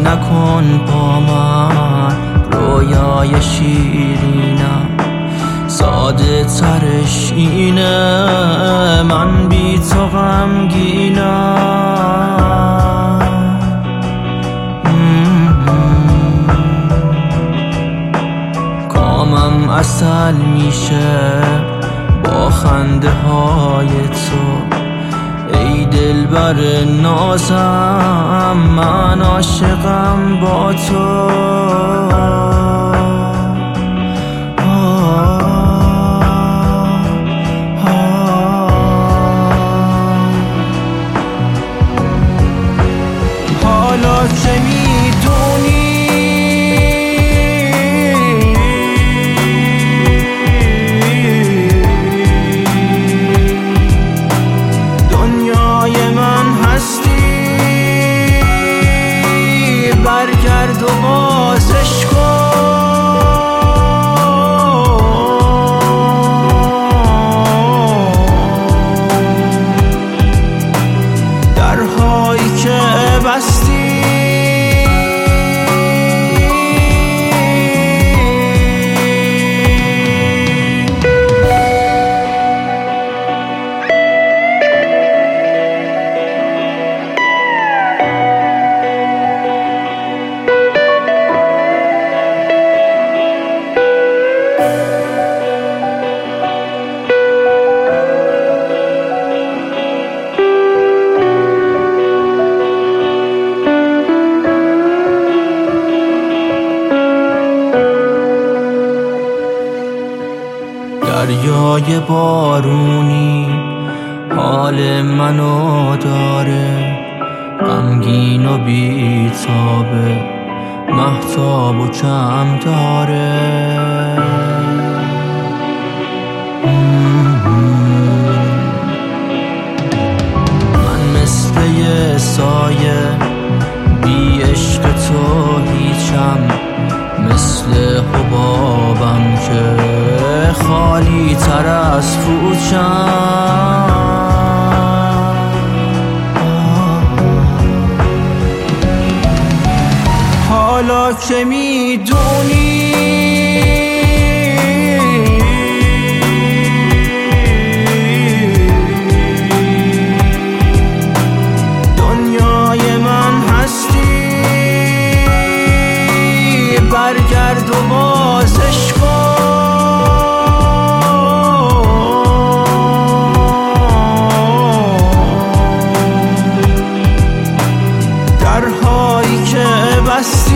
نکن با من رویای شیرینم، ساده ترش اینه من بی تو غمگینم. کامم عسل میشه با خنده های تو، ای دلبر نازم من عاشقم با تو. حالا که میدونی دنیای من هستی، برگرد و بازش کن. درهایی که بستی دریای بارونی حال منو داره، غمگین و بی‌تابه مهتاب و کم داره. من مثل یه سایه بی عشق تو هیچم، مثل حبابم که خالی تر از فوچم. حالا که میدونی دنیای من هستی، برگرد و بازش کن. درهایی که بستی